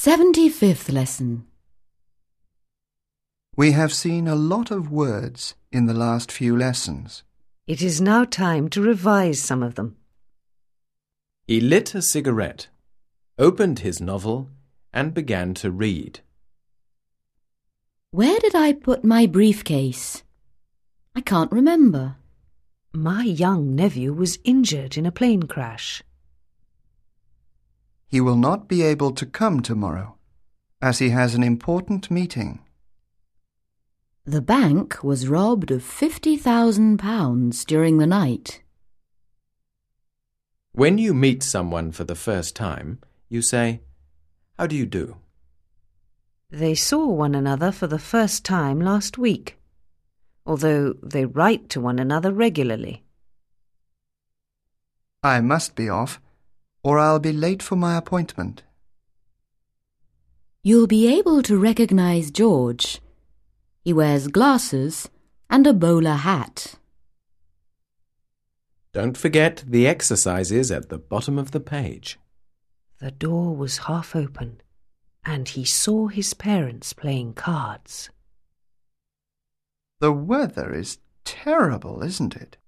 75th lesson. We have seen a lot of words in the last few lessons. It is now time to revise some of them. He lit a cigarette, opened his novel, and began to read. Where did I put my briefcase? I can't remember. My young nephew was injured in a plane crash. He will not be able to come tomorrow, as he has an important meeting. The bank was robbed of £50,000 during the night. When you meet someone for the first time, you say, "How do you do?" They saw one another for the first time last week, although they write to one another regularly. I must be off, or I'll be late for my appointment. You'll be able to recognize George. He wears glasses and a bowler hat. Don't forget the exercises at the bottom of the page. The door was half open, and he saw his parents playing cards. The weather is terrible, isn't it?